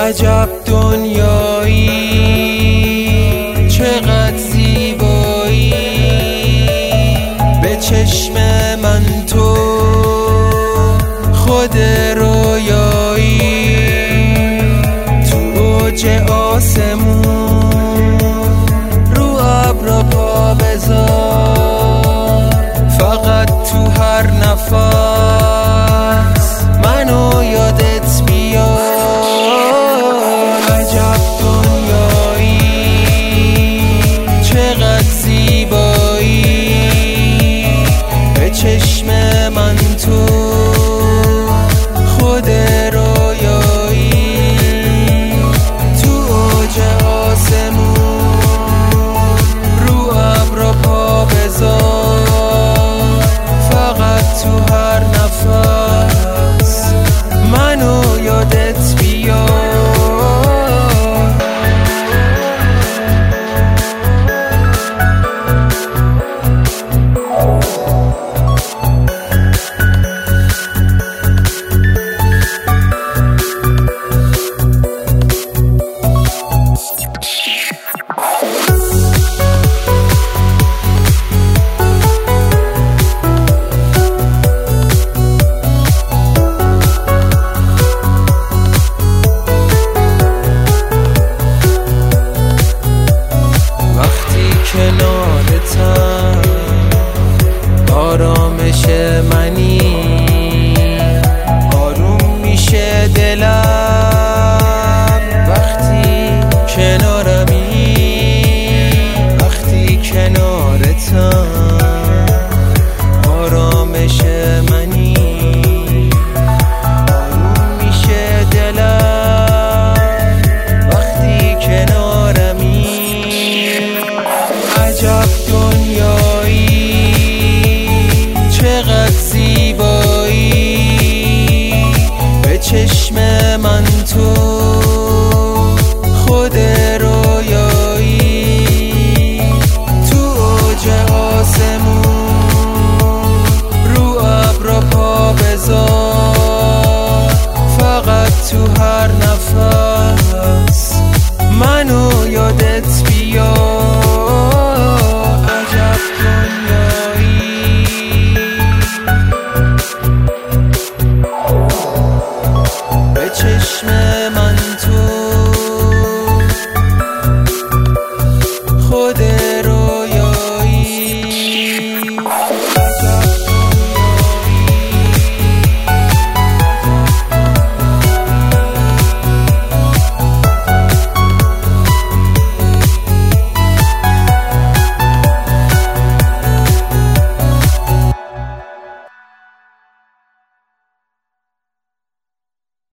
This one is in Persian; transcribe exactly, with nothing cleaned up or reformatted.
عجب دنیایی، چقدر زیبایی، به چشم من تو خود رویایی. تو اوج آسمون رو ابر پا بذار، فقط تو هر نفس منو یادت بیار. عجب دنیایی، چقدر زیبایی، به چشم من تو خود رویایی. تو اوج آسمون رو ابر پا بذار، فقط تو هر نفس منو یادت بیار. کنارتم آرامش منی، آروم میشه دلم وقتی کنارمی. وقتی کنارتم آرامش منی، آروم میشه دلم وقتی کنارمی. عجب دنیایی، چقدر زیبایی، به چشم